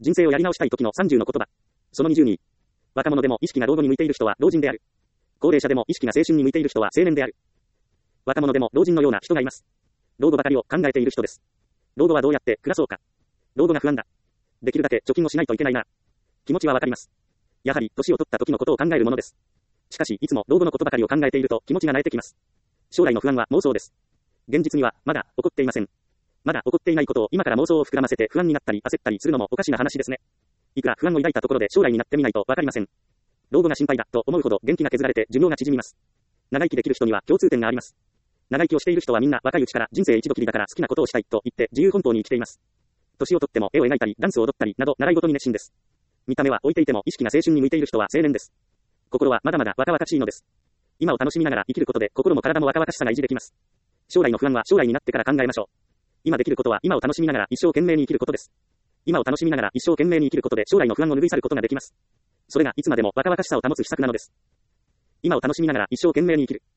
人生をやり直したい時の30の言葉。その22。若者でも意識が老後に向いている人は老人である。高齢者でも意識が青春に向いている人は青年である。若者でも老人のような人がいます。老後ばかりを考えている人です。老後はどうやって暮らそうか。老後が不安だ。できるだけ貯金をしないといけないな。気持ちはわかります。やはり年を取った時のことを考えるものです。しかしいつも老後のことばかりを考えていると気持ちが慣れてきます。将来の不安は妄想です。現実にはまだ起こっていません。まだ起こっていないことを今から妄想を膨らませて不安になったり焦ったりするのもおかしな話ですね。いくら不安を抱いたところで将来になってみないとわかりません。老後が心配だと思うほど元気が削られて寿命が縮みます。長生きできる人には共通点があります。長生きをしている人はみんな若いうちから人生一度きりだから好きなことをしたいと言って自由奔放に生きています。年をとっても絵を描いたりダンスを踊ったりなど習い事に熱心です。見た目は置いていても意識が青春に向いている人は青年です。心はまだまだ若々しいのです。今を楽しみながら生きることで心も体も若々しさが維持できます。将来の不安は将来になってから考えましょう。今できることは今を楽しみながら一生懸命に生きることです。今を楽しみながら一生懸命に生きることで将来の不安を拭い去ることができます。それがいつまでも若々しさを保つ秘策なのです。今を楽しみながら一生懸命に生きる。